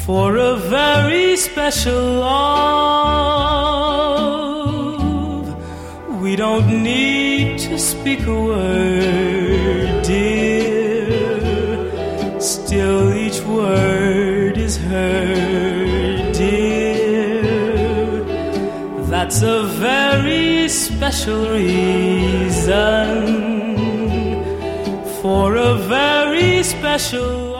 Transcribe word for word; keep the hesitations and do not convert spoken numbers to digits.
for a very special love. We don't need to speak a word, dear. Still each word is heard, dear. That's a very special reason for a very special love.